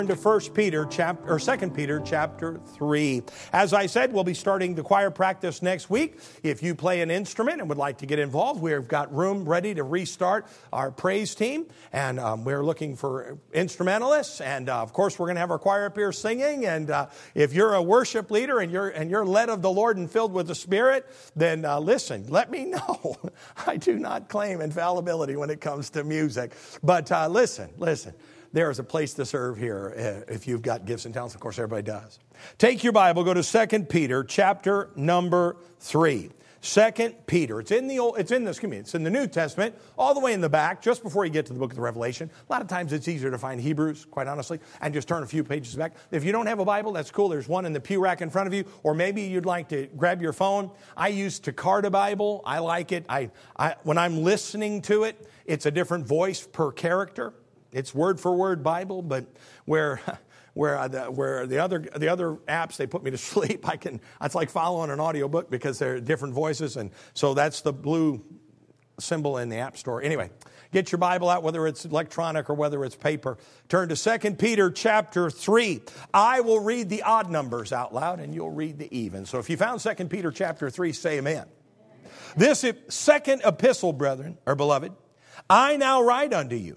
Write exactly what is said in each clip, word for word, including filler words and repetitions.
To First Peter chapter or Second Peter chapter three. As I said, we'll be starting the choir practice next week. If you play an instrument and would like to get involved, we've got room ready to restart our praise team, and um, we're looking for instrumentalists. And uh, of course, we're going to have our choir up here singing. And uh, if you're a worship leader and you're and you're led of the Lord and filled with the Spirit, then uh, listen. Let me know. I do not claim infallibility when it comes to music, but uh, listen, listen. There is a place to serve here if you've got gifts and talents. Of course, everybody does. Take your Bible, go to Second Peter chapter number three. Second Peter. It's in the old, it's in this, excuse me, it's in the New Testament, all the way in the back, just before you get to the book of the Revelation. A lot of times it's easier to find Hebrews, quite honestly, and just turn a few pages back. If you don't have a Bible, that's cool. There's one in the pew rack in front of you, or maybe you'd like to grab your phone. I use Takarda Bible. I like it. I, I when I'm listening to it, it's a different voice per character. It's word for word Bible, but where where the, where the other the other apps, they put me to sleep. I can it's like following an audiobook because they're different voices, and so that's the blue symbol in the App Store. Anyway, get your Bible out, whether it's electronic or whether it's paper. Turn to Second Peter chapter three. I will read the odd numbers out loud, and you'll read the even. So if you found Second Peter chapter three, say amen. This second epistle, brethren, or beloved, I now write unto you,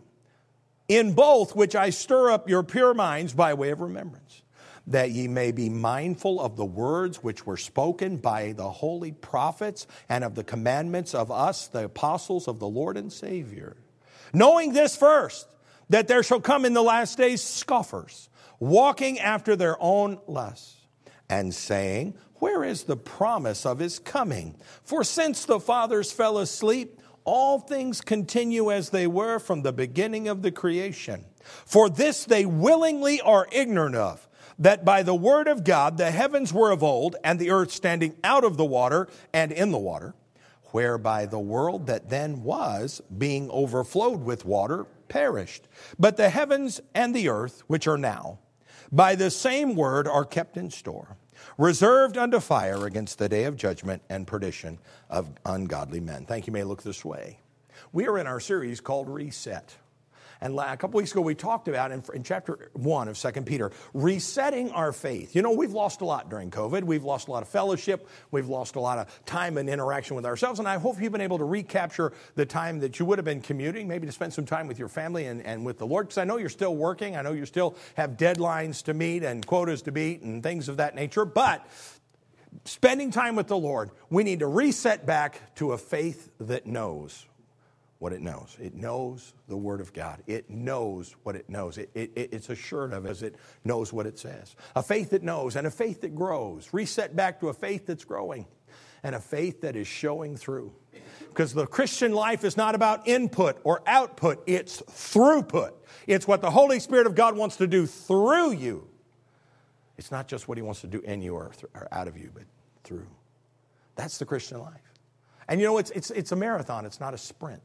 in both which I stir up your pure minds by way of remembrance, that ye may be mindful of the words which were spoken by the holy prophets, and of the commandments of us, the apostles of the Lord and Savior. Knowing this first, that there shall come in the last days scoffers, walking after their own lusts, and saying, where is the promise of his coming? For since the fathers fell asleep, all things continue as they were from the beginning of the creation. For this they willingly are ignorant of, that by the word of God the heavens were of old, and the earth standing out of the water and in the water, whereby the world that then was, being overflowed with water, perished. But the heavens and the earth, which are now, by the same word are kept in store, reserved unto fire against the day of judgment and perdition of ungodly men. Thank you. May look this way. We are in our series called Reset. And a couple weeks ago, we talked about in, in chapter one of Second Peter, resetting our faith. You know, we've lost a lot during COVID. We've lost a lot of fellowship. We've lost a lot of time and interaction with ourselves. And I hope you've been able to recapture the time that you would have been commuting, maybe to spend some time with your family and, and with the Lord. Because I know you're still working. I know you still have deadlines to meet and quotas to beat and things of that nature. But spending time with the Lord, we need to reset back to a faith that knows what it knows. It knows the Word of God. It knows what it knows. It, it, it's assured of it as it knows what it says. A faith that knows and a faith that grows. Reset back to a faith that's growing and a faith that is showing through. Because the Christian life is not about input or output. It's throughput. It's what the Holy Spirit of God wants to do through you. It's not just what He wants to do in you or, th- or out of you, but through. That's the Christian life. And you know, it's it's it's a marathon. It's not a sprint.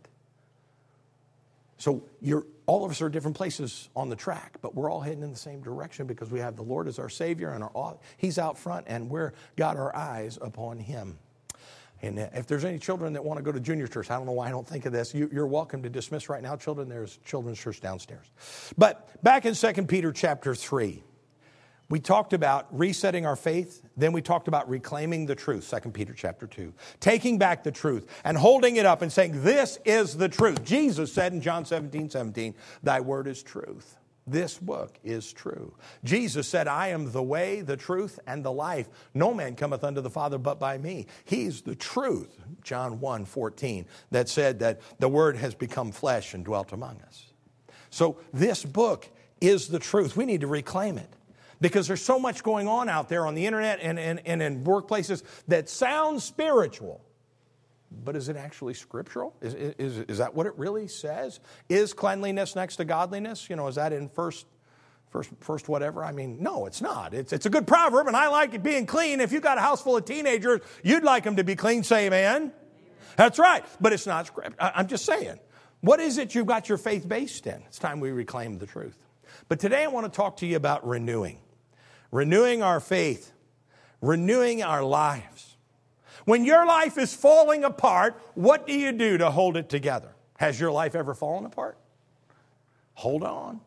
So you're, all of us are different places on the track, but we're all heading in the same direction because we have the Lord as our Savior, and our, He's out front, and we've got our eyes upon Him. And if there's any children that want to go to junior church, I don't know why I don't think of this. You, you're welcome to dismiss right now, children. There's children's church downstairs. But back in Second Peter chapter three, we talked about resetting our faith. Then we talked about reclaiming the truth, Second Peter chapter two. Taking back the truth and holding it up and saying, this is the truth. Jesus said in John seventeen seventeen, thy word is truth. This book is true. Jesus said, I am the way, the truth, and the life. No man cometh unto the Father but by me. He's the truth, John one fourteen, that said that the word has become flesh and dwelt among us. So this book is the truth. We need to reclaim it. Because there's so much going on out there on the internet and, and, and in workplaces that sounds spiritual. But is it actually scriptural? Is, is, is that what it really says? Is cleanliness next to godliness? You know, is that in first, first, first whatever? I mean, no, it's not. It's, it's a good proverb, and I like it being clean. If you've got a house full of teenagers, you'd like them to be clean. Say amen. That's right. But it's not script. I, I'm just saying. What is it you've got your faith based in? It's time we reclaim the truth. But today I want to talk to you about renewing. Renewing our faith, renewing our lives. When your life is falling apart, what do you do to hold it together? Has your life ever fallen apart? Hold on.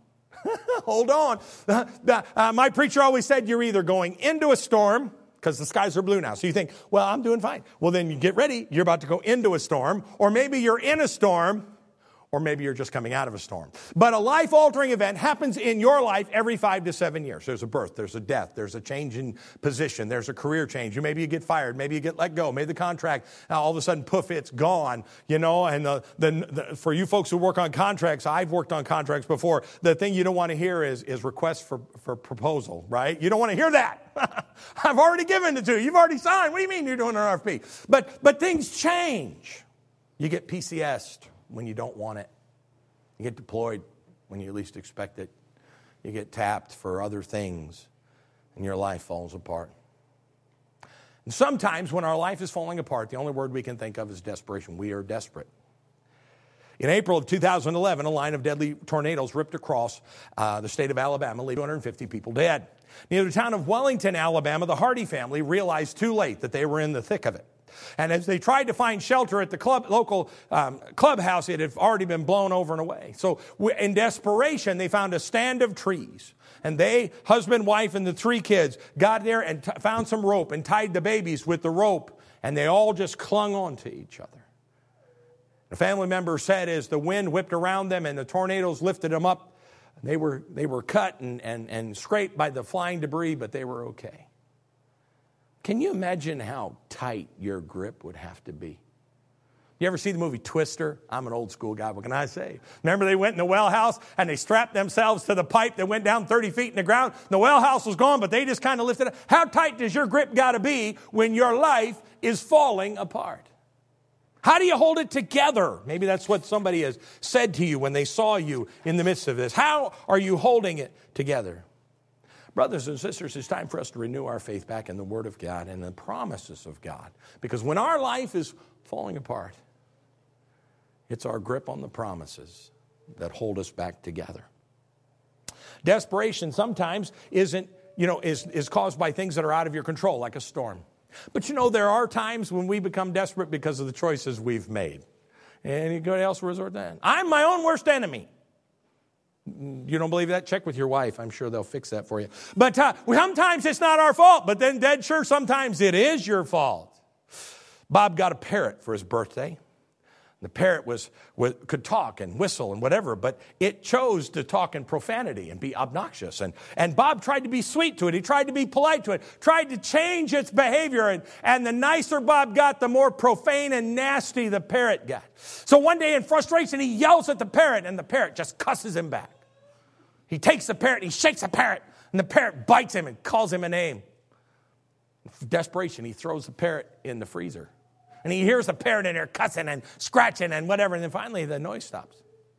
Hold on. Uh, uh, my preacher always said you're either going into a storm, because the skies are blue now. So you think, well, I'm doing fine. Well, then you get ready. You're about to go into a storm. Or maybe you're in a storm. Or maybe you're just coming out of a storm. But a life-altering event happens in your life every five to seven years. There's a birth, there's a death, there's a change in position, there's a career change. You Maybe you get fired, maybe you get let go, maybe the contract, uh, all of a sudden, poof, it's gone. You know, and the, the, the, for you folks who work on contracts, I've worked on contracts before, the thing you don't want to hear is, is requests for, for proposal, right? You don't want to hear that. I've already given it to you. You've already signed. What do you mean you're doing an R F P? But, but things change. You get P C S'd when you don't want it. You get deployed when you least expect it. You get tapped for other things, and your life falls apart. And sometimes when our life is falling apart, the only word we can think of is desperation. We are desperate. In April of two thousand eleven, a line of deadly tornadoes ripped across uh, the state of Alabama, leaving two hundred fifty people dead. Near the town of Wellington, Alabama, the Hardy family realized too late that they were in the thick of it. And as they tried to find shelter at the club, local um, clubhouse, it had already been blown over and away. So in desperation, they found a stand of trees. And they, husband, wife, and the three kids, got there and t- found some rope and tied the babies with the rope. And they all just clung on to each other. The family member said as the wind whipped around them and the tornadoes lifted them up, they were, they were cut and, and, and scraped by the flying debris, but they were okay. Can you imagine how tight your grip would have to be? You ever see the movie Twister? I'm an old school guy. What can I say? Remember they went in the well house and they strapped themselves to the pipe that went down thirty feet in the ground? The well house was gone, but they just kind of lifted it. How tight does your grip got to be when your life is falling apart? How do you hold it together? Maybe that's what somebody has said to you when they saw you in the midst of this. How are you holding it together? Brothers and sisters, it's time for us to renew our faith back in the Word of God and the promises of God. Because when our life is falling apart, it's our grip on the promises that hold us back together. Desperation sometimes isn't, you know, is, is caused by things that are out of your control, like a storm. But you know, there are times when we become desperate because of the choices we've made. Anybody else resort to that? I'm my own worst enemy. You don't believe that? Check with your wife. I'm sure they'll fix that for you. But uh, sometimes it's not our fault. But then dead sure sometimes it is your fault. Bob got a parrot for his birthday. The parrot was, was could talk and whistle and whatever, but it chose to talk in profanity and be obnoxious. And, and Bob tried to be sweet to it. He tried to be polite to it, tried to change its behavior. And, and the nicer Bob got, the more profane and nasty the parrot got. So one day in frustration, he yells at the parrot, and the parrot just cusses him back. He takes the parrot, he shakes the parrot, and the parrot bites him and calls him a name. In desperation, he throws the parrot in the freezer. And he hears the parrot in there cussing and scratching and whatever. And then finally the noise stops.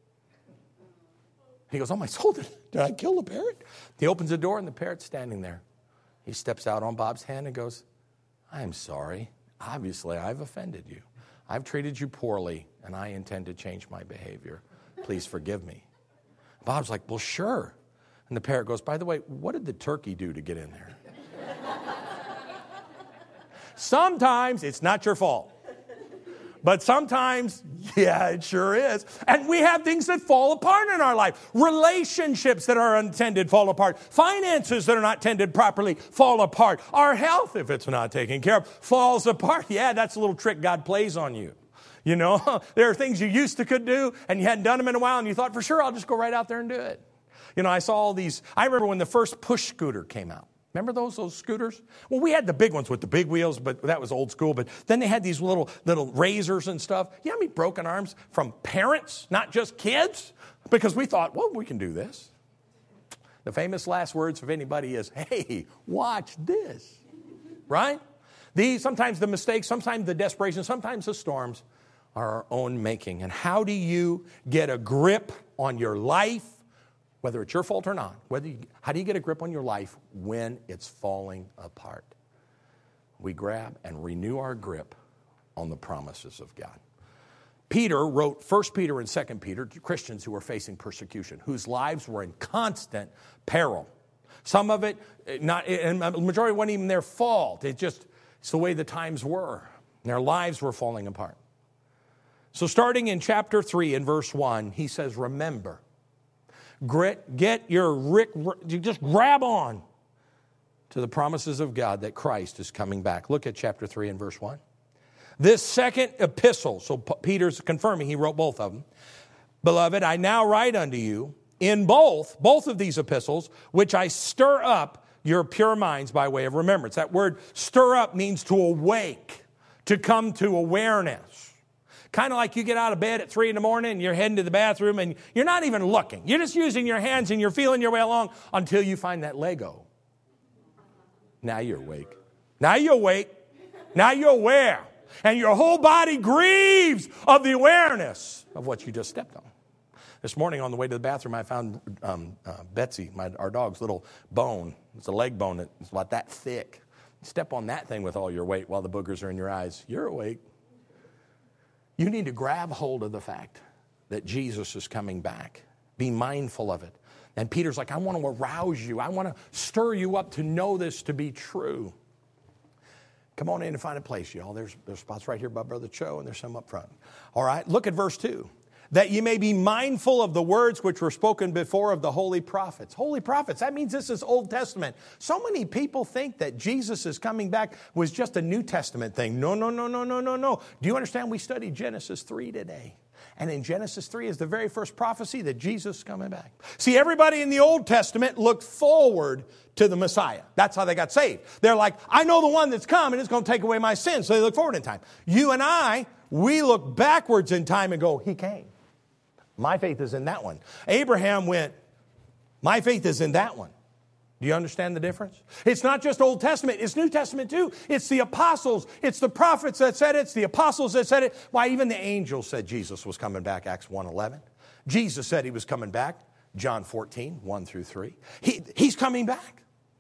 He goes, oh my soul, did, did I kill the parrot? He opens the door and the parrot's standing there. He steps out on Bob's hand and goes, I'm sorry. Obviously, I've offended you. I've treated you poorly, and I intend to change my behavior. Please forgive me. Bob's like, well, sure. And the parrot goes, by the way, what did the turkey do to get in there? Sometimes it's not your fault. But sometimes, yeah, it sure is. And we have things that fall apart in our life. Relationships that are untended fall apart. Finances that are not tended properly fall apart. Our health, if it's not taken care of, falls apart. Yeah, that's a little trick God plays on you. You know, there are things you used to could do, and you hadn't done them in a while, and you thought, for sure, I'll just go right out there and do it. You know, I saw all these. I remember when the first push scooter came out. Remember those, those scooters? Well, we had the big ones with the big wheels, but that was old school. But then they had these little little razors and stuff. You know how many broken arms from parents, not just kids? Because we thought, well, we can do this. The famous last words of anybody is, hey, watch this. Right? These, sometimes the mistakes, sometimes the desperation, sometimes the storms are our own making. And how do you get a grip on your life? Whether it's your fault or not, whether you, how do you get a grip on your life when it's falling apart? We grab and renew our grip on the promises of God. Peter wrote First Peter and Second Peter to Christians who were facing persecution, whose lives were in constant peril. Some of it, not, and the majority wasn't even their fault. It just, it's the way the times were. Their lives were falling apart. So starting in chapter three and verse one, he says, remember, Grit, get your Rick, you just grab on to the promises of God that Christ is coming back. Look at chapter three and verse one. This second epistle, so Peter's confirming he wrote both of them. Beloved, I now write unto you in both, both of these epistles, which I stir up your pure minds by way of remembrance. That word stir up means to awake, to come to awareness. Kind of like you get out of bed at three in the morning and you're heading to the bathroom and you're not even looking. You're just using your hands and you're feeling your way along until you find that Lego. Now you're awake. Now you're awake. Now you're aware. And your whole body grieves of the awareness of what you just stepped on. This morning on the way to the bathroom, I found um, uh, Betsy, my, our dog's little bone. It's a leg bone that's about that thick. You step on that thing with all your weight while the boogers are in your eyes. You're awake. You need to grab hold of the fact that Jesus is coming back. Be mindful of it. And Peter's like, I want to arouse you. I want to stir you up to know this to be true. Come on in and find a place, y'all. There's, there's spots right here by Brother Cho, and there's some up front. All right, look at verse two. That you may be mindful of the words which were spoken before of the holy prophets. Holy prophets, that means this is Old Testament. So many people think that Jesus is coming back was just a New Testament thing. No, no, no, no, no, no, no. Do you understand? We studied Genesis three today. And in Genesis three is the very first prophecy that Jesus is coming back. See, everybody in the Old Testament looked forward to the Messiah. That's how they got saved. They're like, I know the one that's come and it's going to take away my sins. So they look forward in time. You and I, we look backwards in time and go, he came. My faith is in that one. Abraham went, my faith is in that one. Do you understand the difference? It's not just Old Testament. It's New Testament too. It's the apostles. It's the prophets that said it. It's the apostles that said it. Why, even the angels said Jesus was coming back, Acts one eleven. Jesus said he was coming back, John fourteen, one through three. He, he's coming back.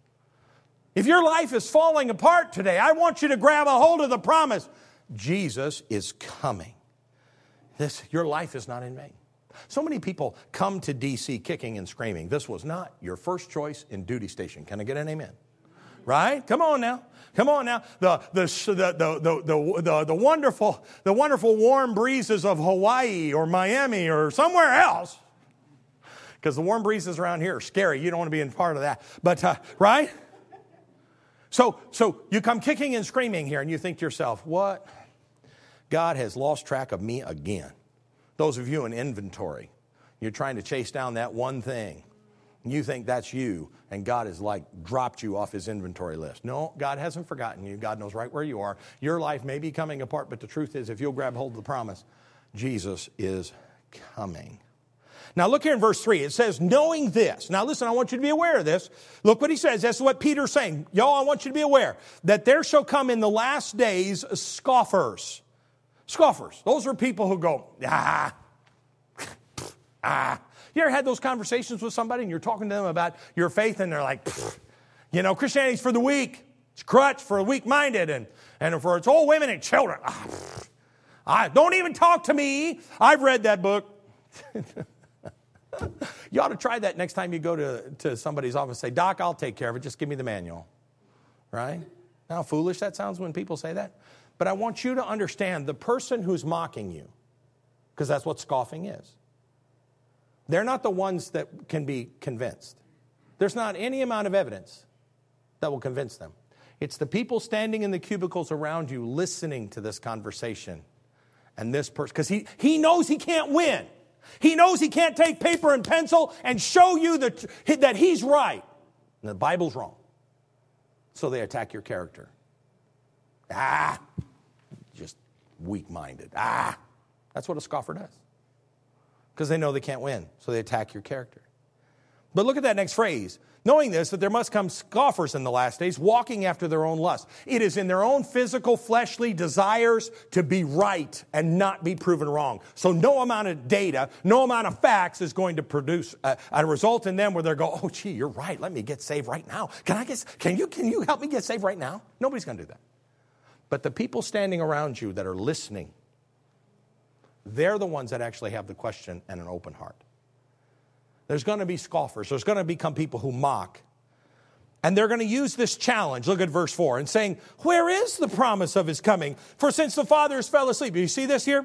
If your life is falling apart today, I want you to grab a hold of the promise. Jesus is coming. This, your life is not in vain. So many people come to D C kicking and screaming. This was not your first choice in duty station. Can I get an amen? Right? Come on now. Come on now. The, the, the, the, the, the, the, wonderful, the wonderful warm breezes of Hawaii or Miami or somewhere else. Because the warm breezes around here are scary. You don't want to be in part of that. But, uh, right? So, so you come kicking and screaming here and you think to yourself, what? God has lost track of me again. Those of you in inventory, you're trying to chase down that one thing. And you think that's you, and God has like dropped you off his inventory list. No, God hasn't forgotten you. God knows right where you are. Your life may be coming apart, but the truth is, if you'll grab hold of the promise, Jesus is coming. Now look here in verse three. It says, knowing this. Now listen, I want you to be aware of this. Look what he says. That's what Peter's saying. Y'all, I want you to be aware that there shall come in the last days scoffers. Scoffers. Those are people who go, ah, ah. You ever had those conversations with somebody and you're talking to them about your faith and they're like, you know, Christianity's for the weak. It's a crutch for the weak-minded and, and for its old women and children. Ah, I, don't even talk to me. I've read that book. You ought to try that next time you go to, to somebody's office. Say, Doc, I'll take care of it. Just give me the manual. Right? How foolish that sounds when people say that. But I want you to understand the person who's mocking you, because that's what scoffing is. They're not the ones that can be convinced. There's not any amount of evidence that will convince them. It's the people standing in the cubicles around you listening to this conversation. And this person, because he, he knows he can't win. He knows he can't take paper and pencil and show you that, that he's right. And the Bible's wrong. So they attack your character. Ah, just weak-minded. Ah, that's what a scoffer does. Because they know they can't win, so they attack your character. But look at that next phrase. Knowing this, that there must come scoffers in the last days, walking after their own lust. It is in their own physical, fleshly desires to be right and not be proven wrong. So no amount of data, no amount of facts is going to produce a, a result in them where they'll go, oh, gee, you're right. Let me get saved right now. Can I get, can you, can you help me get saved right now? Nobody's going to do that. But the people standing around you that are listening, they're the ones that actually have the question and an open heart. There's going to be scoffers. There's going to become people who mock. And they're going to use this challenge. Look at verse four. And saying, where is the promise of his coming? For since the fathers fell asleep. Do you see this here?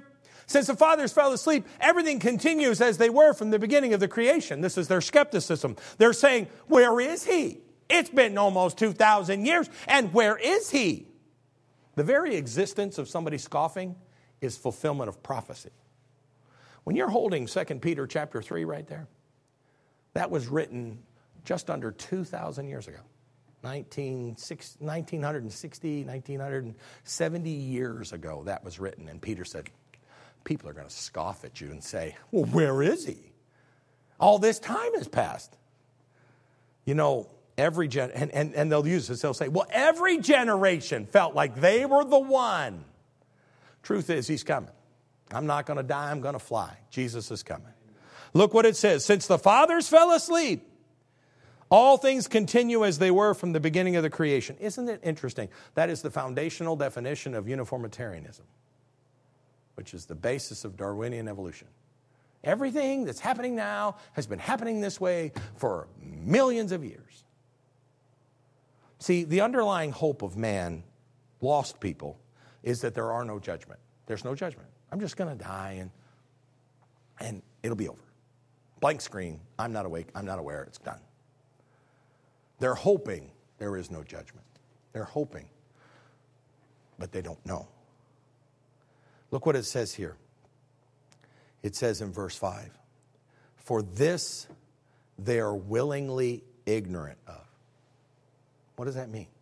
Since the fathers fell asleep, everything continues as they were from the beginning of the creation. This is their skepticism. They're saying, where is he? It's been almost two thousand years, and where is he? The very existence of somebody scoffing is fulfillment of prophecy. When you're holding Second Peter chapter three right there, that was written just under two thousand years ago. nineteen sixty, nineteen sixty, nineteen seventy years ago that was written. And Peter said, people are going to scoff at you and say, well, where is he? All this time has passed. You know, every gen, and, and, and they'll use this, they'll say, well, every generation felt like they were the one. Truth is, he's coming. I'm not going to die, I'm going to fly. Jesus is coming. Look what it says. Since the fathers fell asleep, all things continue as they were from the beginning of the creation. Isn't it interesting? That is the foundational definition of uniformitarianism, which is the basis of Darwinian evolution. Everything that's happening now has been happening this way for millions of years. See, the underlying hope of man, lost people, is that there are no judgment. There's no judgment. I'm just going to die and, and it'll be over. Blank screen. I'm not awake. I'm not aware. It's done. They're hoping there is no judgment. They're hoping, but they don't know. Look what it says here. It says in verse five, for this they are willingly ignorant of. What does that mean?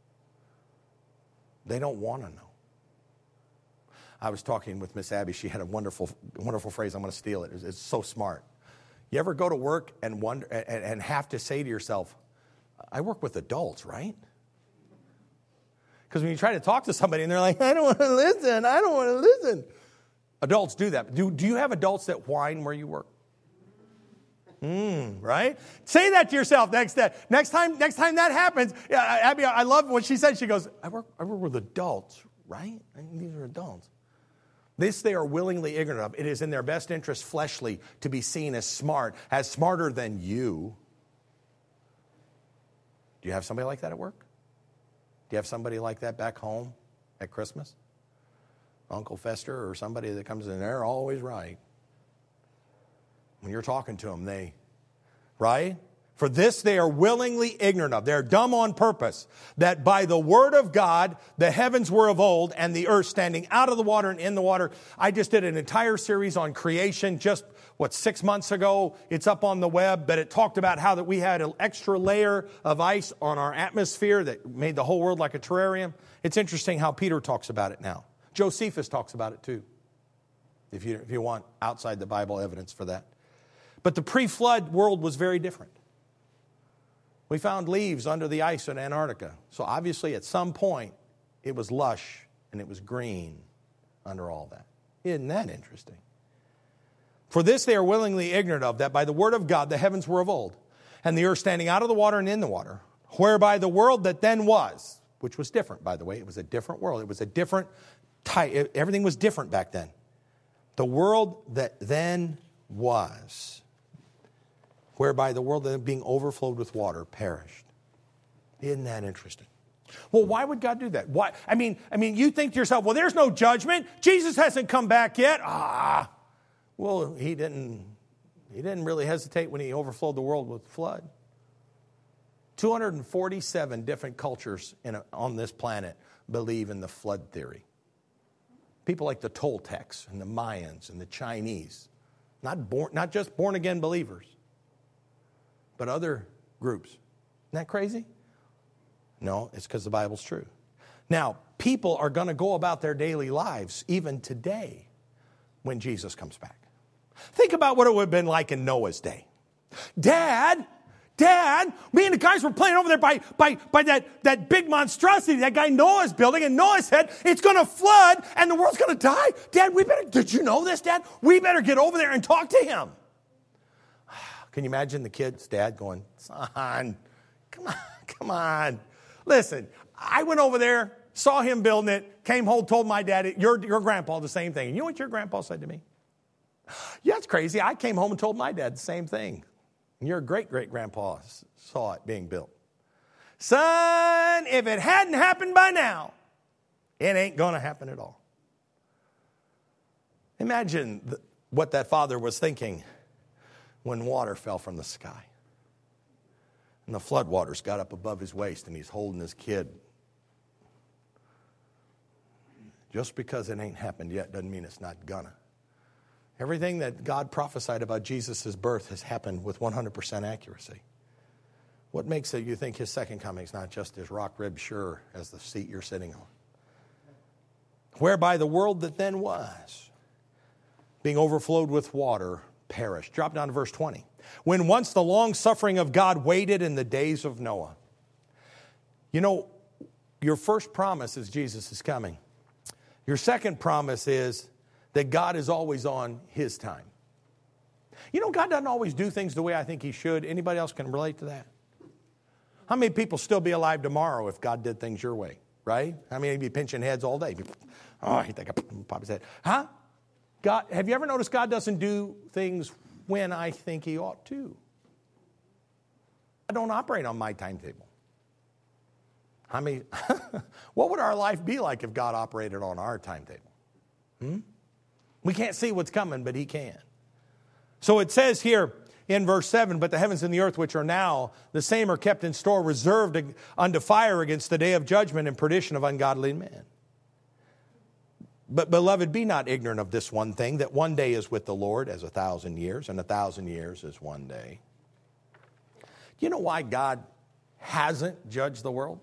They don't want to know. I was talking with Miss Abby. She had a wonderful, wonderful phrase. I'm going to steal it. It's, it's so smart. You ever go to work and wonder and, and have to say to yourself, I work with adults, right? Because when you try to talk to somebody and they're like, I don't want to listen, I don't want to listen. Adults do that. Do, do you have adults that whine where you work? Mm, right? Say that to yourself next day. Next time, next time that happens, yeah, Abby, I love what she said. She goes, I work, I work with adults, right? I mean, these are adults. This they are willingly ignorant of. It is in their best interest fleshly to be seen as smart, as smarter than you. Do you have somebody like that at work? Do you have somebody like that back home at Christmas? Uncle Fester or somebody that comes in, they're always right. When you're talking to them, they, right? For this they are willingly ignorant of. They're dumb on purpose. That by the word of God, the heavens were of old and the earth standing out of the water and in the water. I just did an entire series on creation just, what, six months ago. It's up on the web, but it talked about how that we had an extra layer of ice on our atmosphere that made the whole world like a terrarium. It's interesting how Peter talks about it now. Josephus talks about it too, if you, if you want outside the Bible evidence for that. But the pre-flood world was very different. We found leaves under the ice in Antarctica. So obviously at some point it was lush and it was green under all that. Isn't that interesting? For this they are willingly ignorant of, that by the word of God the heavens were of old, and the earth standing out of the water and in the water, whereby the world that then was, which was different, by the way. It was a different world. It was a different type. Everything was different back then. The world that then was, whereby the world that being overflowed with water perished. Isn't that interesting? Well, why would God do that? Why? I mean, I mean, you think to yourself, well, there's no judgment. Jesus hasn't come back yet. Ah, well, he didn't. He didn't really hesitate when he overflowed the world with flood. two hundred forty-seven different cultures in a, on this planet believe in the flood theory. People like the Toltecs and the Mayans and the Chinese, not born, not just born again believers, but other groups. Isn't that crazy? No, it's because the Bible's true. Now, people are going to go about their daily lives even today when Jesus comes back. Think about what it would have been like in Noah's day. Dad, Dad, me and the guys were playing over there by, by, by that, that big monstrosity that guy Noah's building, and Noah said, it's going to flood and the world's going to die. Dad, we better, did you know this, Dad? We better get over there and talk to him. Can you imagine the kid's dad going, son, come on, come on. Listen, I went over there, saw him building it, came home, told my dad, your, your grandpa the same thing. And you know what your grandpa said to me? Yeah, it's crazy. I came home and told my dad the same thing. And your great-great-grandpa saw it being built. Son, if it hadn't happened by now, it ain't going to happen at all. Imagine th- what that father was thinking when water fell from the sky. And the floodwaters got up above his waist and he's holding his kid. Just because it ain't happened yet doesn't mean it's not gonna. Everything that God prophesied about Jesus' birth has happened with one hundred percent accuracy. What makes it you think his second coming is not just as rock-ribbed sure as the seat you're sitting on? Whereby the world that then was, being overflowed with water, perished. Drop down to verse twenty. When once the long suffering of God waited in the days of Noah. You know, your first promise is Jesus is coming. Your second promise is that God is always on his time. You know, God doesn't always do things the way I think he should. Anybody else can relate to that? How many people still be alive tomorrow if God did things your way, right? I mean, he'd be pinching heads all day. Oh, I think I pop his head. Huh? God, have you ever noticed God doesn't do things when I think he ought to? I don't operate on my timetable. I mean, what would our life be like if God operated on our timetable? Hmm? We can't see what's coming, but he can. So it says here in verse seven, but the heavens and the earth which are now, the same are kept in store, reserved unto fire against the day of judgment and perdition of ungodly men. But, beloved, be not ignorant of this one thing, that one day is with the Lord as a thousand years, and a thousand years is one day. Do you know why God hasn't judged the world?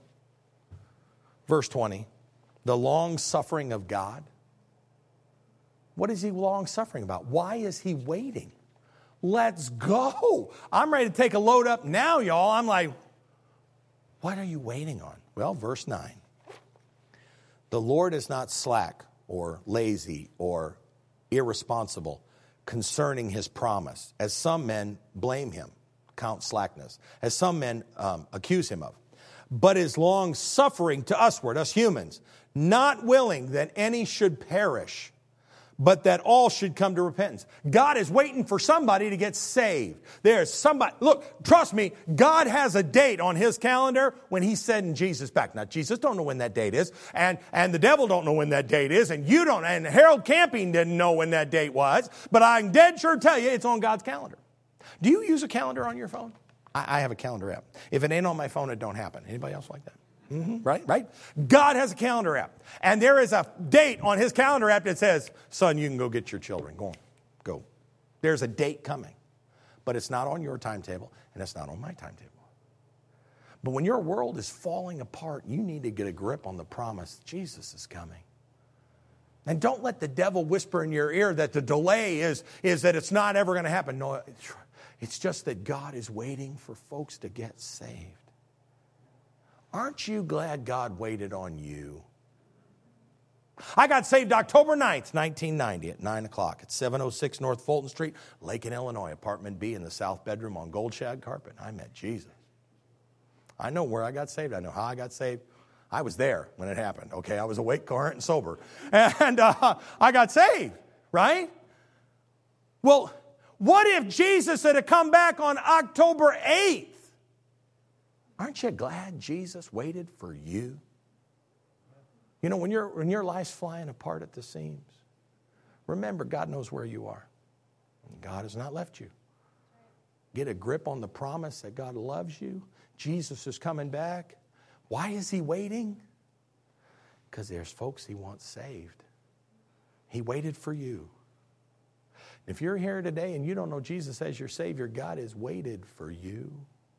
Verse twenty, the long suffering of God. What is he long suffering about? Why is he waiting? Let's go. I'm ready to take a load up now, y'all. I'm like, what are you waiting on? Well, verse nine. The Lord is not slack or lazy or irresponsible concerning his promise, as some men blame him, count slackness, as some men um, accuse him of, but is long suffering to usward, us humans, not willing that any should perish, but that all should come to repentance. God is waiting for somebody to get saved. There's somebody, look, trust me, God has a date on his calendar when he's sending Jesus back. Now, Jesus don't know when that date is, and, and the devil don't know when that date is, and you don't, and Harold Camping didn't know when that date was, but I can dead sure tell you it's on God's calendar. Do you use a calendar on your phone? I, I have a calendar app. If it ain't on my phone, it don't happen. Anybody else like that? Mm-hmm. Right, right? God has a calendar app. And there is a date on his calendar app that says, son, you can go get your children. Go on, go. There's a date coming. But it's not on your timetable, and it's not on my timetable. But when your world is falling apart, you need to get a grip on the promise Jesus is coming. And don't let the devil whisper in your ear that the delay is, is that it's not ever going to happen. No, it's just that God is waiting for folks to get saved. Aren't you glad God waited on you? I got saved October ninth, nineteen ninety at nine o'clock at seven oh six North Fulton Street, Lakin, Illinois, apartment B in the south bedroom on gold shag carpet. I met Jesus. I know where I got saved. I know how I got saved. I was there when it happened, okay? I was awake, current, and sober. And uh, I got saved, right? Well, what if Jesus had come back on October eighth? Aren't you glad Jesus waited for you? You know, when, you're, when your life's flying apart at the seams, remember, God knows where you are. God has not left you. Get a grip on the promise that God loves you. Jesus is coming back. Why is he waiting? Because there's folks he wants saved. He waited for you. If you're here today and you don't know Jesus as your Savior, God has waited for you.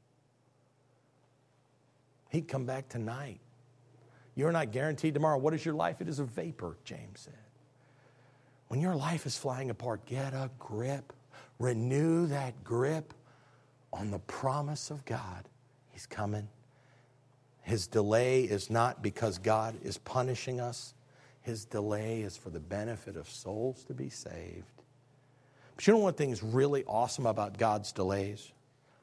He'd come back tonight. You're not guaranteed tomorrow. What is your life? It is a vapor, James said. When your life is flying apart, get a grip. Renew that grip on the promise of God. He's coming. His delay is not because God is punishing us. His delay is for the benefit of souls to be saved. But you know one thing is really awesome about God's delays?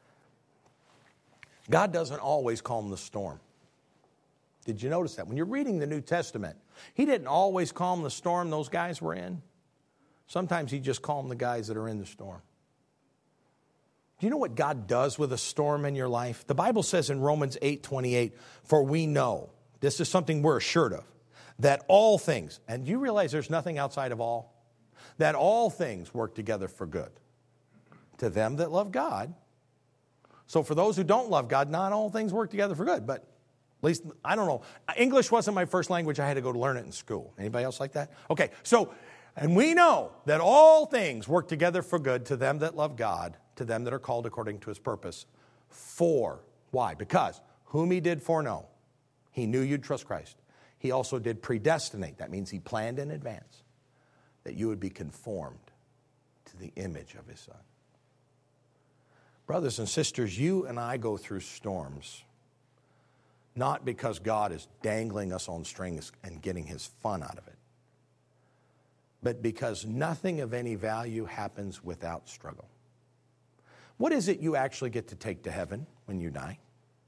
God doesn't always calm the storm. Did you notice that? When you're reading the New Testament, he didn't always calm the storm those guys were in. Sometimes he just calmed the guys that are in the storm. Do you know what God does with a storm in your life? The Bible says in Romans eight twenty-eight, for we know, this is something we're assured of, that all things, and do you realize there's nothing outside of all? that all things work together for good to them that love God. So for those who don't love God, not all things work together for good, but at least, I don't know. English wasn't my first language. I had to go to learn it in school. Anybody else like that? Okay, so, and we know that all things work together for good to them that love God, to them that are called according to his purpose. For, why? Because whom he did foreknow, he knew you'd trust Christ. He also did predestinate. That means he planned in advance that you would be conformed to the image of his Son. Brothers and sisters, you and I go through storms, not because God is dangling us on strings and getting his fun out of it, but because nothing of any value happens without struggle. What is it you actually get to take to heaven when you die?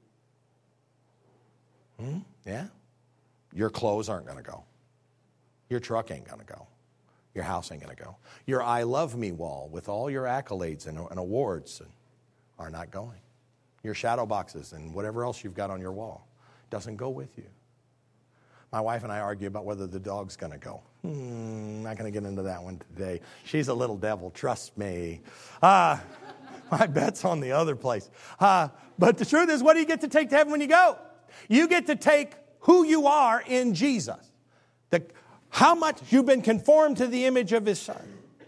Hmm? Yeah? Your clothes aren't going to go. Your truck ain't going to go. Your house ain't going to go. Your I love me wall with all your accolades and, and awards and, are not going. Your shadow boxes and whatever else you've got on your wall doesn't go with you. My wife and I argue about whether the dog's going to go. Hmm, not going to get into that one today. She's a little devil, trust me. Uh, my bet's on the other place. Uh, but the truth is, what do you get to take to heaven when you go? You get to take who you are in Jesus. The, how much you've been conformed to the image of his Son.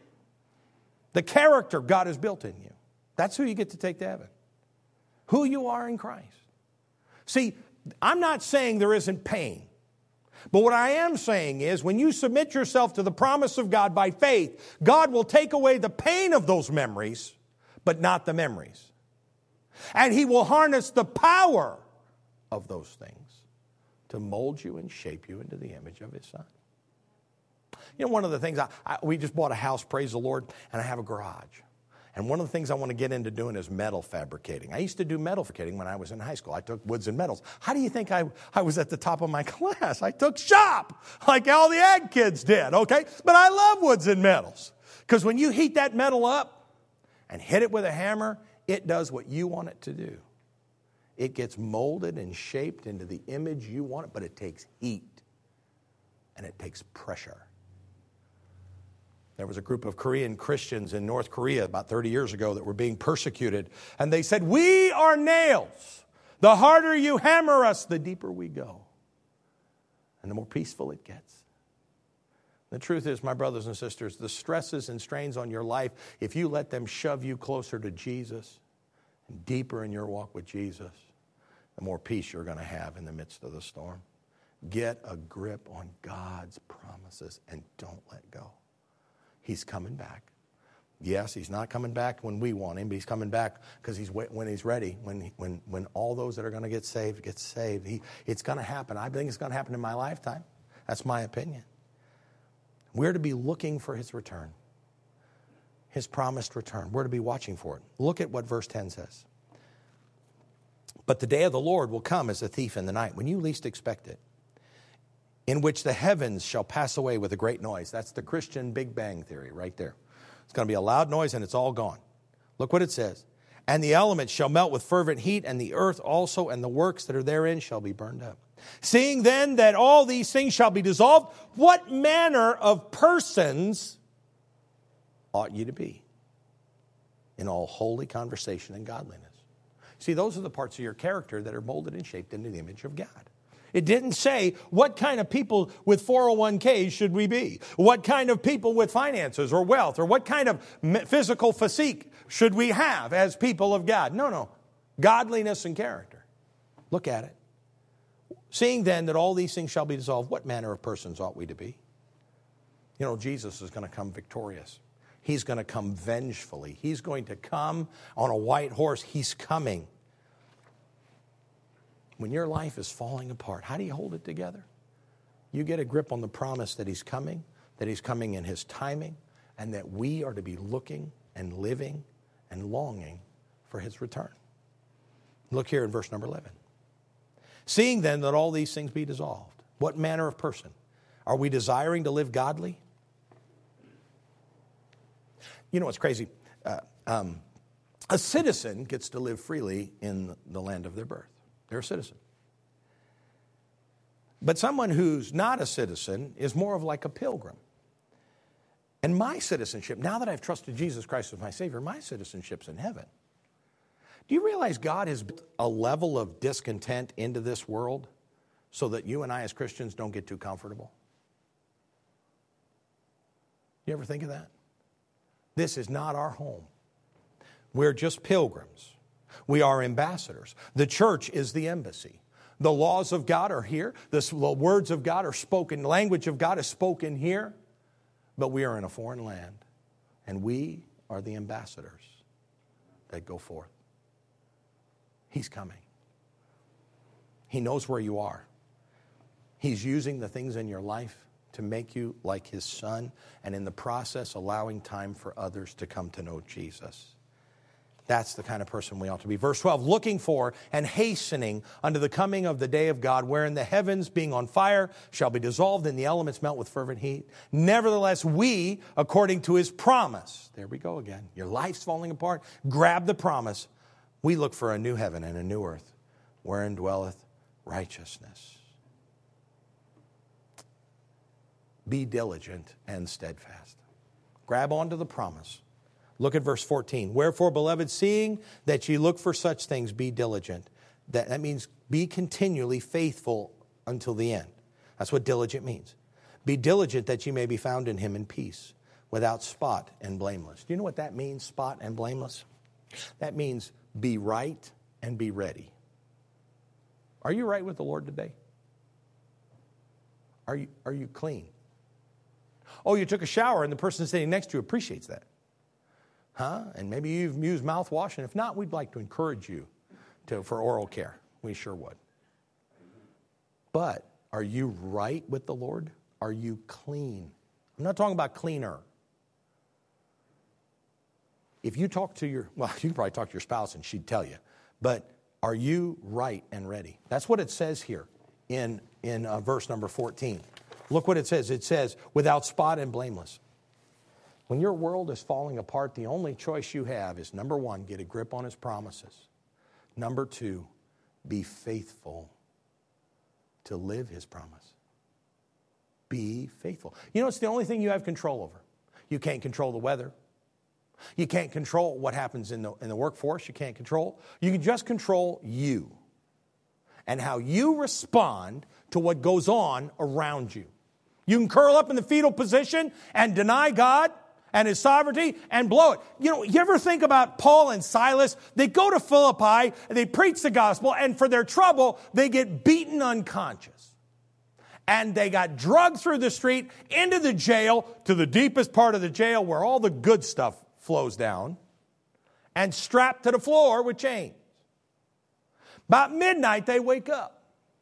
The character God has built in you. That's who you get to take to heaven. Who you are in Christ. See, I'm not saying there isn't pain. But what I am saying is when you submit yourself to the promise of God by faith, God will take away the pain of those memories, but not the memories. And he will harness the power of those things to mold you and shape you into the image of his Son. You know, one of the things, I, I, we just bought a house, praise the Lord, and I have a garage. And one of the things I want to get into doing is metal fabricating. I used to do metal fabricating when I was in high school. I took woods and metals. How do you think I, I was at the top of my class? I took shop, like all the ag kids did, okay? But I love woods and metals. Because when you heat that metal up and hit it with a hammer, it does what you want it to do. It gets molded and shaped into the image you want it, but it takes heat and it takes pressure. There was a group of Korean Christians in North Korea about thirty years ago that were being persecuted. And they said, we are nails. The harder you hammer us, the deeper we go. And the more peaceful it gets. The truth is, my brothers and sisters, the stresses and strains on your life, if you let them shove you closer to Jesus and deeper in your walk with Jesus, the more peace you're going to have in the midst of the storm. Get a grip on God's promises and don't let go. He's coming back. Yes, he's not coming back when we want him, but he's coming back because he's when he's ready. When when when all those that are going to get saved get saved, he, it's going to happen. I think it's going to happen in my lifetime. That's my opinion. We're to be looking for his return, his promised return. We're to be watching for it. Look at what verse ten says. But the day of the Lord will come as a thief in the night, when you least expect it, in which the heavens shall pass away with a great noise. That's the Christian Big Bang Theory right there. It's going to be a loud noise and it's all gone. Look what it says. And the elements shall melt with fervent heat, and the earth also and the works that are therein shall be burned up. Seeing then that all these things shall be dissolved, what manner of persons ought ye to be in all holy conversation and godliness? See, those are the parts of your character that are molded and shaped into the image of God. It didn't say what kind of people with four oh one k's should we be? What kind of people with finances or wealth or what kind of physical physique should we have as people of God? No, no. Godliness and character. Look at it. Seeing then that all these things shall be dissolved, what manner of persons ought we to be? You know, Jesus is going to come victorious. He's going to come vengefully. He's going to come on a white horse. He's coming. When your life is falling apart, how do you hold it together? You get a grip on the promise that he's coming, that he's coming in his timing, and that we are to be looking and living and longing for his return. Look here in verse number eleven. Seeing then that all these things be dissolved, what manner of person? Are we desiring to live godly? You know what's crazy? Uh, um, a citizen gets to live freely in the land of their birth. They're a citizen. But someone who's not a citizen is more of like a pilgrim. And my citizenship, now that I've trusted Jesus Christ as my Savior, my citizenship's in heaven. Do you realize God has built a level of discontent into this world so that you and I as Christians don't get too comfortable? You ever think of that? This is not our home. We're just pilgrims. We are ambassadors. The church is the embassy. The laws of God are here. The words of God are spoken. The language of God is spoken here. But we are in a foreign land. And we are the ambassadors that go forth. He's coming. He knows where you are. He's using the things in your life to make you like His Son, and in the process allowing time for others to come to know Jesus. That's the kind of person we ought to be. Verse twelve, looking for and hastening unto the coming of the day of God, wherein the heavens being on fire shall be dissolved and the elements melt with fervent heat. Nevertheless, we, according to His promise, there we go again. Your life's falling apart. Grab the promise. We look for a new heaven and a new earth, wherein dwelleth righteousness. Be diligent and steadfast. Grab onto the promise. Look at verse fourteen. Wherefore, beloved, seeing that ye look for such things, be diligent. That, that means be continually faithful until the end. That's what diligent means. Be diligent that ye may be found in Him in peace, without spot and blameless. Do you know what that means, spot and blameless? That means be right and be ready. Are you right with the Lord today? Are you, are you clean? Oh, you took a shower and the person sitting next to you appreciates that. Huh? And maybe you've used mouthwash, and if not, we'd like to encourage you to, for oral care. We sure would. But are you right with the Lord? Are you clean? I'm not talking about cleaner. If you talk to your, well, you can probably talk to your spouse and she'd tell you. But are you right and ready? That's what it says here in, in uh, verse number fourteen. Look what it says. It says, without spot and blameless. When your world is falling apart, the only choice you have is, number one, get a grip on His promises. Number two, be faithful to live His promise. Be faithful. You know, it's the only thing you have control over. You can't control the weather. You can't control what happens in the, in the workforce. You can't control. You can just control you and how you respond to what goes on around you. You can curl up in the fetal position and deny God and His sovereignty and blow it. You know, you ever think about Paul and Silas? They go to Philippi, and they preach the gospel, and for their trouble, they get beaten unconscious. And they got drugged through the street into the jail, to the deepest part of the jail where all the good stuff flows down, and strapped to the floor with chains. About midnight, they wake up.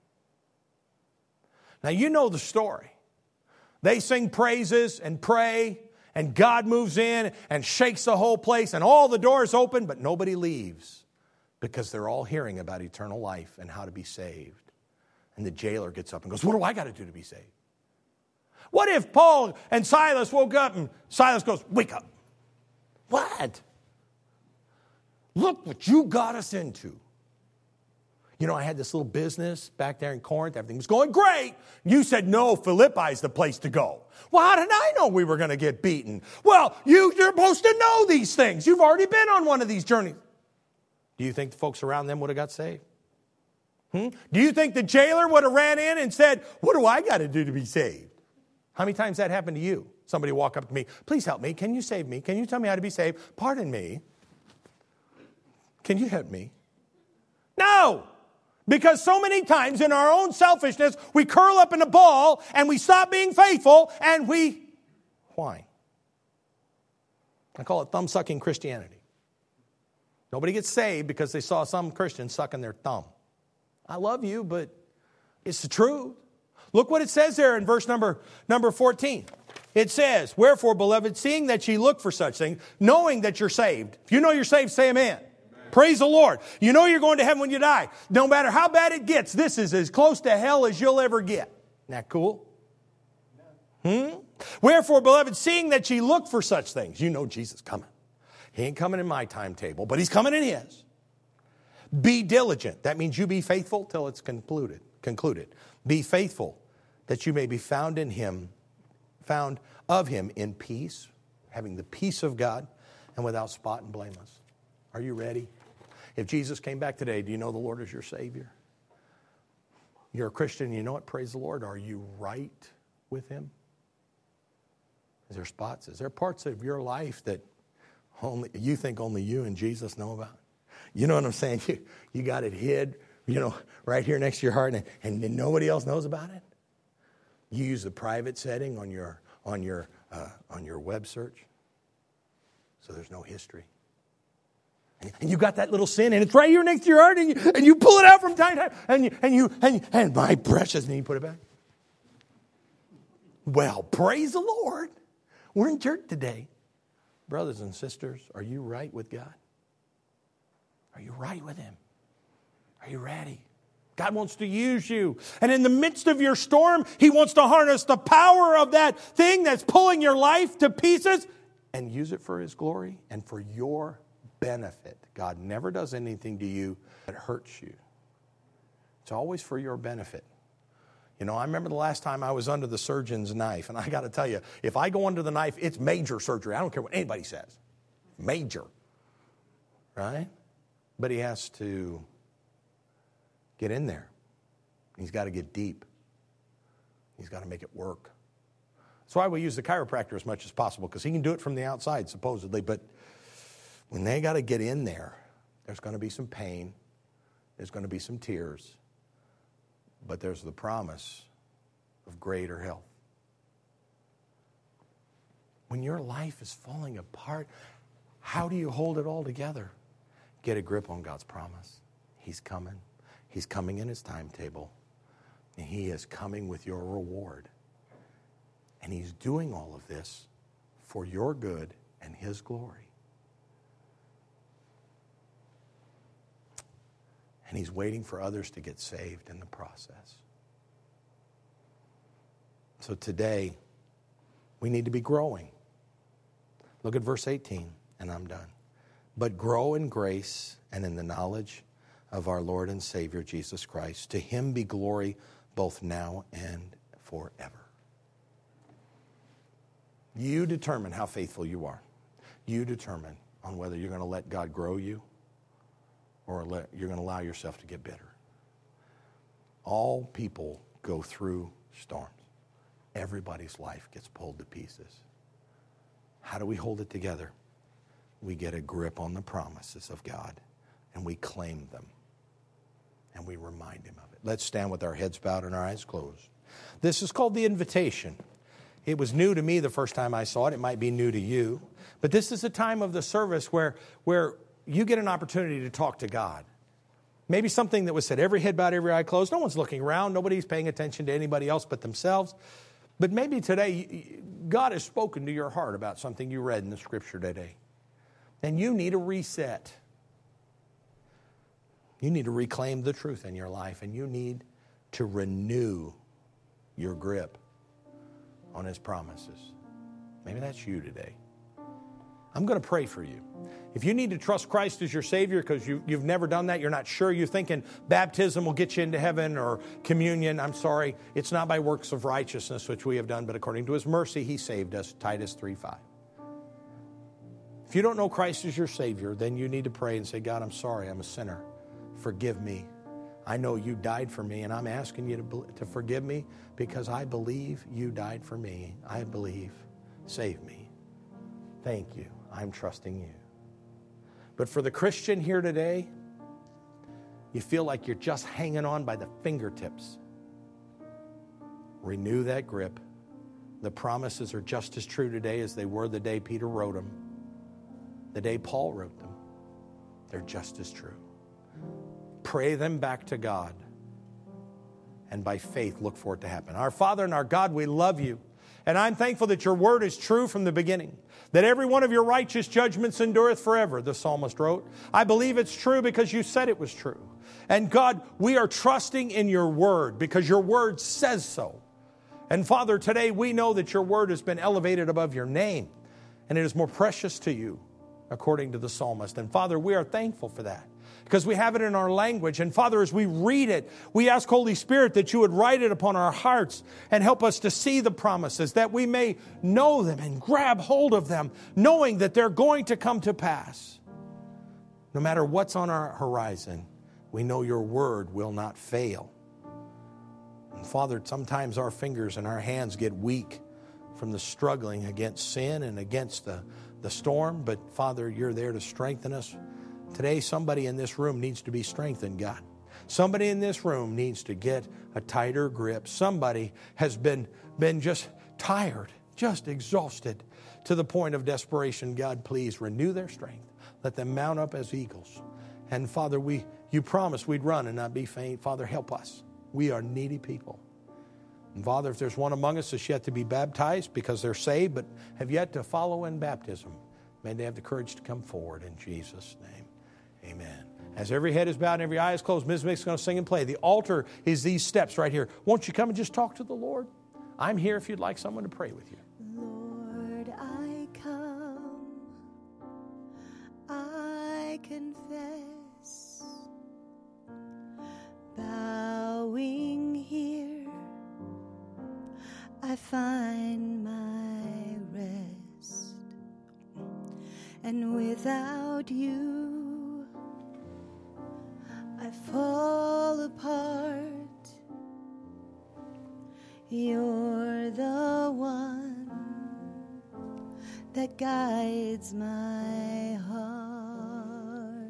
Now, you know the story. They sing praises and pray, and God moves in and shakes the whole place, and all the doors open, but nobody leaves because they're all hearing about eternal life and how to be saved. And the jailer gets up and goes, what do I got to do to be saved? What if Paul and Silas woke up and Silas goes, wake up. What? Look what you got us into. You know, I had this little business back there in Corinth. Everything was going great. You said, no, Philippi's the place to go. Well, how did I know we were going to get beaten? Well, you, you're supposed to know these things. You've already been on one of these journeys. Do you think the folks around them would have got saved? Hmm? Do you think the jailer would have ran in and said, what do I got to do to be saved? How many times that happened to you? Somebody walk up to me, please help me. Can you save me? Can you tell me how to be saved? Pardon me. Can you help me? No. Because so many times in our own selfishness, we curl up in a ball and we stop being faithful and we whine. I call it thumb-sucking Christianity. Nobody gets saved because they saw some Christian sucking their thumb. I love you, but it's the truth. Look what it says there in verse number, number fourteen. It says, wherefore, beloved, seeing that ye look for such things, knowing that you're saved. If you know you're saved, say amen. Praise the Lord. You know you're going to heaven when you die. No matter how bad it gets, this is as close to hell as you'll ever get. Isn't that cool? Hmm? Wherefore, beloved, seeing that ye look for such things, you know Jesus coming. He ain't coming in my timetable, but He's coming in His. Be diligent. That means you be faithful till it's concluded. Concluded. Be faithful that you may be found in Him, found of Him in peace, having the peace of God, and without spot and blameless. Are you ready? If Jesus came back today, do you know the Lord is your Savior? You're a Christian, you know it, praise the Lord. Are you right with Him? Is there spots? Is there parts of your life that only you think only you and Jesus know about? You know what I'm saying? You, you got it hid, you know, right here next to your heart, and, and nobody else knows about it? You use the private setting on your on your uh, on your web search, so there's no history. And you got that little sin, and it's right here next to your heart, and you, and you pull it out from time to time, and you, and you, and, you, and my precious, and you put it back. Well, praise the Lord. We're in church today. Brothers and sisters, are you right with God? Are you right with Him? Are you ready? God wants to use you. And in the midst of your storm, He wants to harness the power of that thing that's pulling your life to pieces and use it for His glory and for your benefit. God never does anything to you that hurts you. It's always for your benefit. You know, I remember the last time I was under the surgeon's knife, and I got to tell you, if I go under the knife, it's major surgery. I don't care what anybody says. Major. Right? But he has to get in there. He's got to get deep. He's got to make it work. That's why we use the chiropractor as much as possible, because he can do it from the outside, supposedly, but when they got to get in there, there's going to be some pain. There's going to be some tears. But there's the promise of greater health. When your life is falling apart, how do you hold it all together? Get a grip on God's promise. He's coming. He's coming in His timetable. And He is coming with your reward. And He's doing all of this for your good and His glory. And He's waiting for others to get saved in the process. So today, we need to be growing. Look at verse eighteen, and I'm done. But grow in grace and in the knowledge of our Lord and Savior, Jesus Christ. To Him be glory both now and forever. You determine how faithful you are. You determine on whether you're going to let God grow you, or let, you're going to allow yourself to get bitter. All people go through storms. Everybody's life gets pulled to pieces. How do we hold it together? We get a grip on the promises of God, and we claim them, and we remind Him of it. Let's stand with our heads bowed and our eyes closed. This is called the invitation. It was new to me the first time I saw it. It might be new to you. But this is a time of the service where, where you get an opportunity to talk to God. Maybe something that was said, every head bowed, every eye closed. No one's looking around. Nobody's paying attention to anybody else but themselves. But maybe today, God has spoken to your heart about something you read in the Scripture today. And you need a reset. You need to reclaim the truth in your life, and you need to renew your grip on His promises. Maybe that's you today. I'm going to pray for you. If you need to trust Christ as your Savior because you, you've never done that, you're not sure, you're thinking baptism will get you into heaven or communion, I'm sorry. It's not by works of righteousness which we have done, but according to His mercy, He saved us, Titus three five. If you don't know Christ as your Savior, then you need to pray and say, God, I'm sorry, I'm a sinner. Forgive me. I know You died for me, and I'm asking You to, to forgive me because I believe You died for me. I believe. Save me. Thank You. I'm trusting You. But for the Christian here today, you feel like you're just hanging on by the fingertips. Renew that grip. The promises are just as true today as they were the day Peter wrote them, the day Paul wrote them. They're just as true. Pray them back to God, and by faith look for it to happen. Our Father and our God, we love You. And I'm thankful that Your word is true from the beginning, that every one of Your righteous judgments endureth forever, the psalmist wrote. I believe it's true because You said it was true. And God, we are trusting in Your word because Your word says so. And Father, today we know that Your word has been elevated above Your name, and it is more precious to You, according to the psalmist. And Father, we are thankful for that, because we have it in our language. And Father, as we read it, we ask, Holy Spirit, that you would write it upon our hearts and help us to see the promises, that we may know them and grab hold of them, knowing that they're going to come to pass. No matter what's on our horizon, we know your word will not fail. And Father, sometimes our fingers and our hands get weak from the struggling against sin and against the, the storm. But Father, you're there to strengthen us. Today, somebody in this room needs to be strengthened, God. Somebody in this room needs to get a tighter grip. Somebody has been, been just tired, just exhausted to the point of desperation. God, please renew their strength. Let them mount up as eagles. And Father, we you promised we'd run and not be faint. Father, help us. We are needy people. And Father, if there's one among us that's yet to be baptized because they're saved but have yet to follow in baptism, may they have the courage to come forward in Jesus' name. Amen. As every head is bowed and every eye is closed, Miz Mick's going to sing and play. The altar is these steps right here. Won't you come and just talk to the Lord? I'm here if you'd like someone to pray with you. Lord, I come, I confess, bowing here, I find my rest, and without you, I fall apart. You're the one that guides my heart.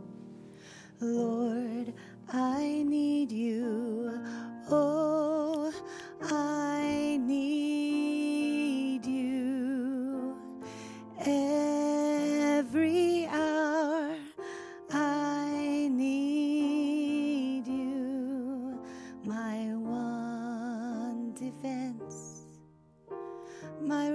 Lord, I need you. Oh, I need you. Every hour I need you. My one defense, my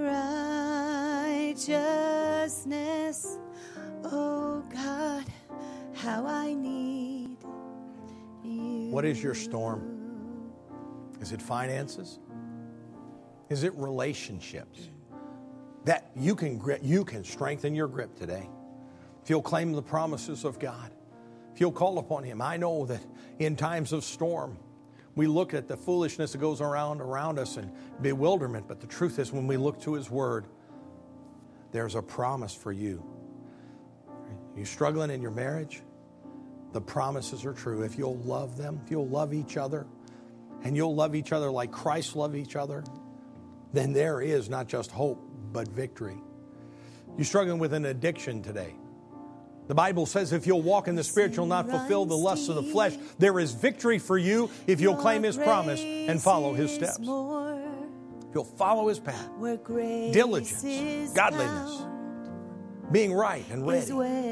righteousness. Oh God, how I need you. What is your storm? Is it finances? Is it relationships? That you can grip, you can strengthen your grip today. If you'll claim the promises of God, if you'll call upon Him. I know that in times of storm, we look at the foolishness that goes around around us and bewilderment. But the truth is, when we look to His Word, there's a promise for you. You struggling in your marriage? The promises are true. If you'll love them, if you'll love each other, and you'll love each other like Christ loved each other, then there is not just hope, but victory. You're struggling with an addiction today. The Bible says if you'll walk in the Spirit, you'll not fulfill the lusts of the flesh. There is victory for you if you'll claim His promise and follow His steps. If you'll follow His path, diligence, godliness, being right and ready.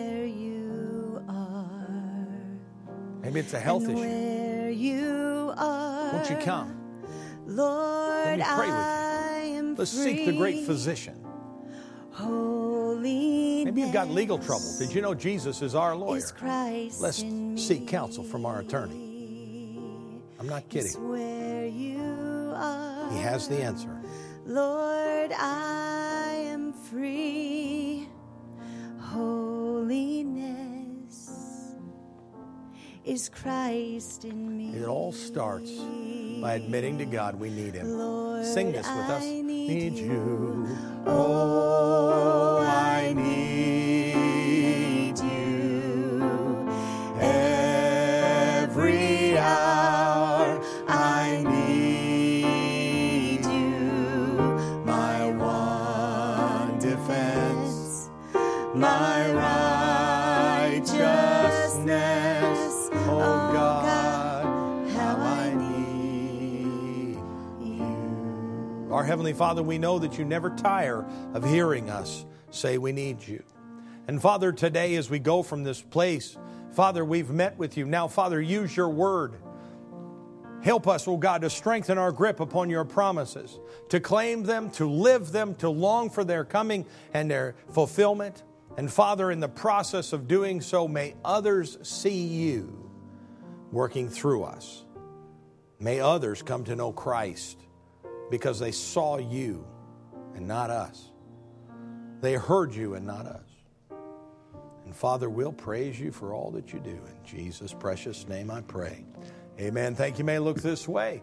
Maybe it's a health issue. You are, won't you come? Lord, Let me pray with you. I am Let's seek the great physician. Holiness. Maybe you've got legal trouble. Did you know Jesus is our lawyer? Is Christ Let's in seek counsel from our attorney. I'm not kidding. Is where you are. He has the answer. Lord, I am free. Holiness is Christ in me. It all starts by admitting to God we need Him. Lord, sing this with us. I need, Need you. you. Oh, I need you. Every hour I need you. My one defense, my righteousness. Oh God, how I need you. Our Heavenly Father, we know that you never tire of hearing us say we need you. And Father, today as we go from this place, Father, we've met with you. Now, Father, use your word. Help us, oh God, to strengthen our grip upon your promises, to claim them, to live them, to long for their coming and their fulfillment. And Father, in the process of doing so, may others see you working through us. May others come to know Christ because they saw you and not us. They heard you and not us. And Father, we'll praise you for all that you do. In Jesus' precious name I pray. Amen. Thank you. May look this way.